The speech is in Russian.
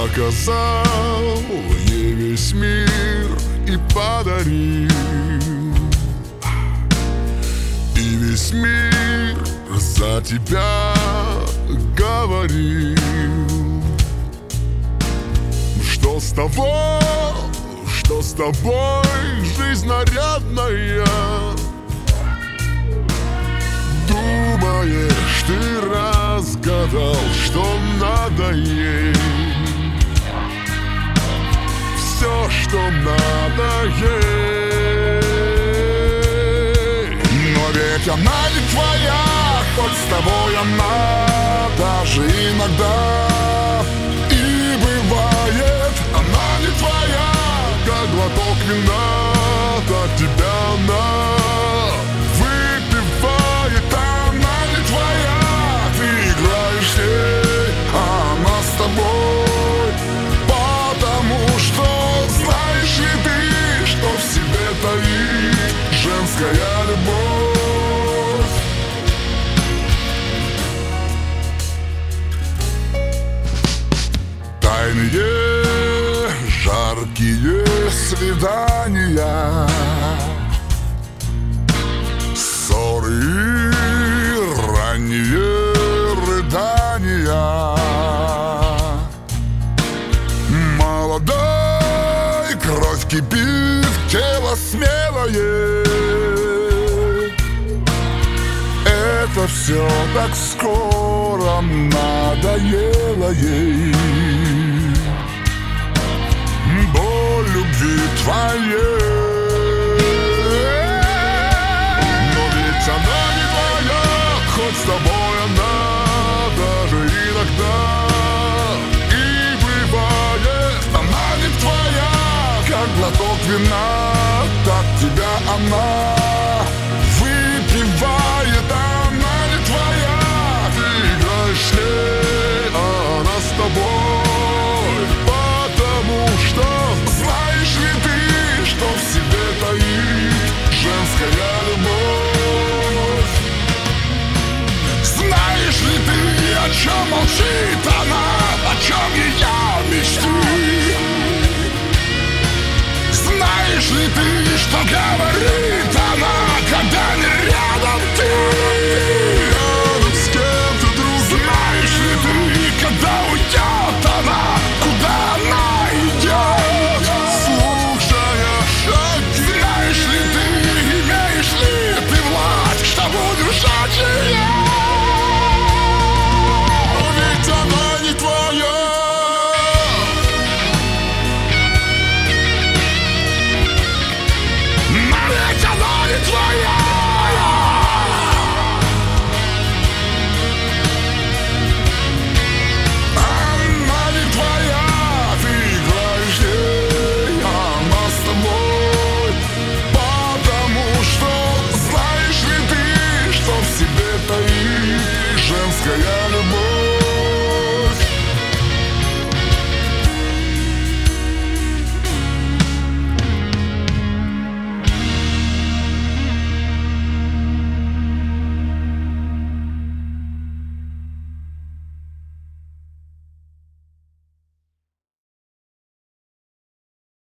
Показал ей весь мир и подарил, и весь мир за тебя говорил. Что с того, что с тобой жизнь нарядная? Думаешь, ты разгадал, что надо ей? Все, что надо ей. Но ведь она не твоя, хоть с тобой она даже иногда и бывает. Она не твоя, как глоток вина, так тебя она выпивает. Она не твоя, ты играешь с ней, а она с тобой. Потому что знаешь ли ты, что в себе таит женская любовь? Тайные, жаркие свидания, ссоры и ранние рыдания. Молодой, кровь кипит, тело смелое. Это все так скоро надоело ей. Боль любви твоей. Но ведь она не твоя, хоть с тобой она даже иногда и бывает. Она не твоя, как глоток вина, так тебя она выпивает. Она не твоя, ты играешь с ней, а она с тобой. Потому что знаешь ли ты, что в себе таит женская любовь? Знаешь ли ты, о чем молчит она, о чем ее мечты? Знаешь ли ты, что говорит